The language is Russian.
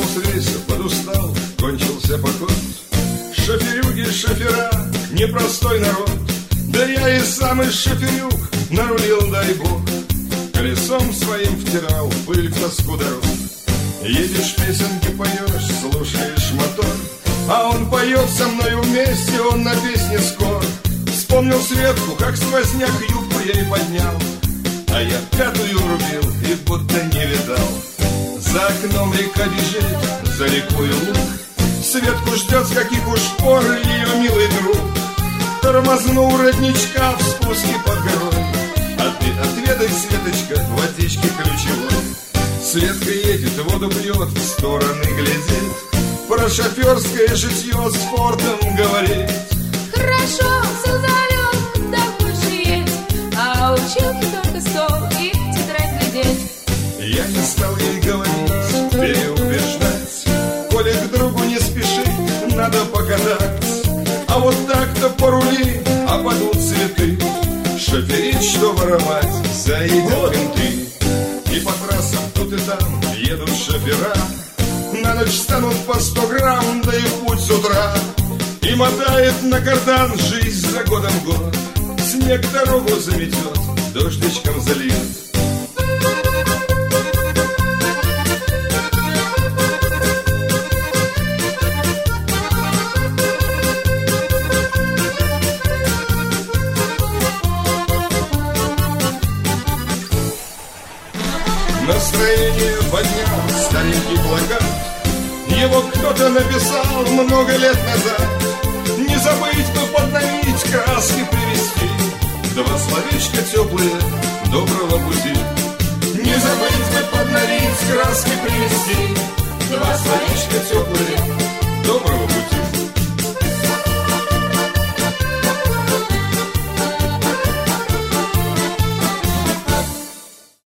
с рейса, подустал, кончился поход. Шоферюги, шофера, непростой народ. Да я и сам из шоферюг нарулил, дай бог. Колесом своим втирал пыль в тоску дорог. Едешь, песенки поешь, слушаешь мотор, а он поет со мной вместе, он на песне скор. Вспомнил Светку, как сквозняк юбку ей поднял, а я пятую рубил и будто не видал. За окном река бежит, за рекою луг. Светку ждет, с каких уж пор ее милый друг. Тормознул родничка в спуске под горой. А ты отведай, Светочка, водички ключевой. Светка едет, воду пьет, в стороны глядит, про шоферское житье с фортом говорит. Хорошо, все зовет, да больше есть, а училки только стол и тетрадь глядеть. Я не стал ей говорить, переубеждать, коли к другу не спеши, надо покатать. А вот так-то порули, а падут цветы, шоферить, что воровать, заедет винты. И по трассам тут и там едут шофера, на ночь станут по 100 грамм, да и в путь с утра. И мотает на кардан жизнь за годом год. Снег дорогу заметет, дождичком зальет. Настроение поднял старенький плакат. Его кто-то написал много лет назад. Не забыть бы подновить, краски привезти, два словечка теплые доброго пути. Не забыть бы подновить, краски привезти, два словечка теплые